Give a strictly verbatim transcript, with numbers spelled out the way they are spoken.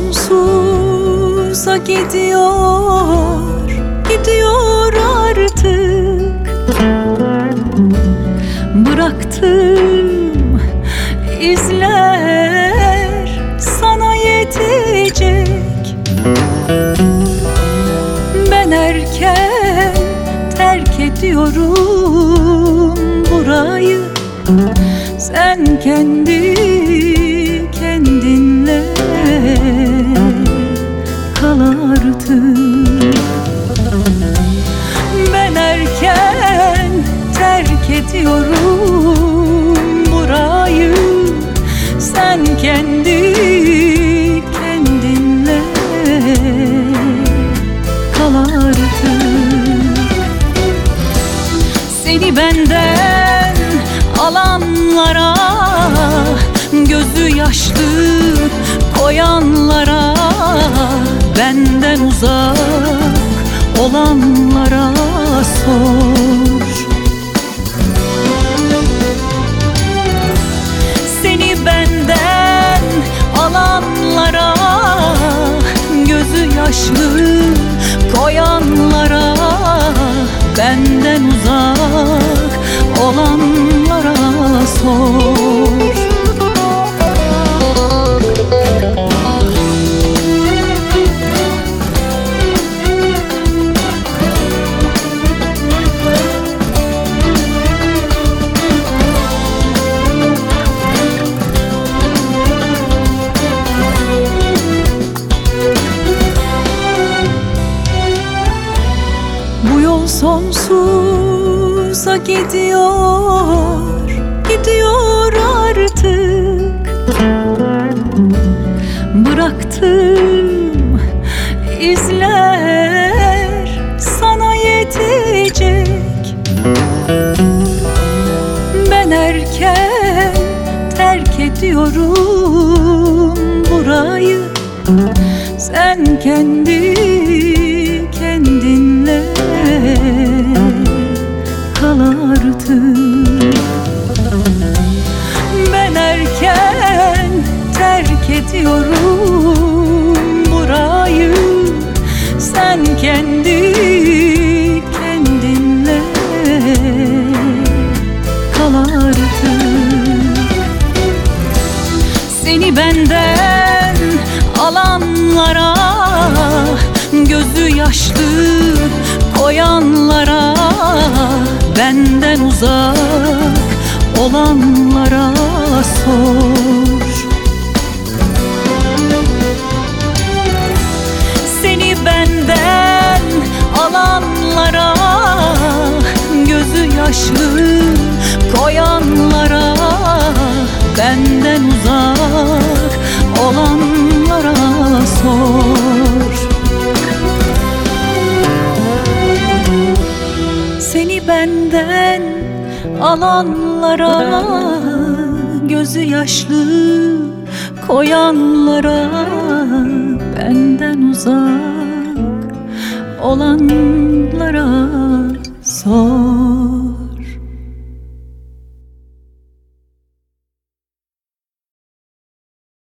sonsuza gidiyor, gidiyor artık. Bıraktım izler sana yetecek. Ben erken terk ediyorum burayı. Sen kendi kendinle kal artık. Ben erken terk ediyorum burayı. Sen kendi kendinle kal artık. Seni benden alanlara, gözü yaşlı koyanlara, benden uzak olanlara sor. Seni benden alanlara, gözü yaşlı koyanlara, benden uzak olanlara sor. Bu yol sonsuza gidiyor, gidiyor artık. Bıraktım izler sana yetecek. Ben erken terk ediyorum burayı. Sen kendi kendinle kal artık. Ben erken terk ediyorum burayı. Sen kendi kendinle kal artık. Seni benden alanlara, gözü yaşlı koyanlara, benden uzak olanlara sor. Seni benden alanlara, gözü yaşlı koyanlara, benden uzak olanlara sor. Seni benden alanlara, gözü yaşlı koyanlara, benden uzak olanlara sor.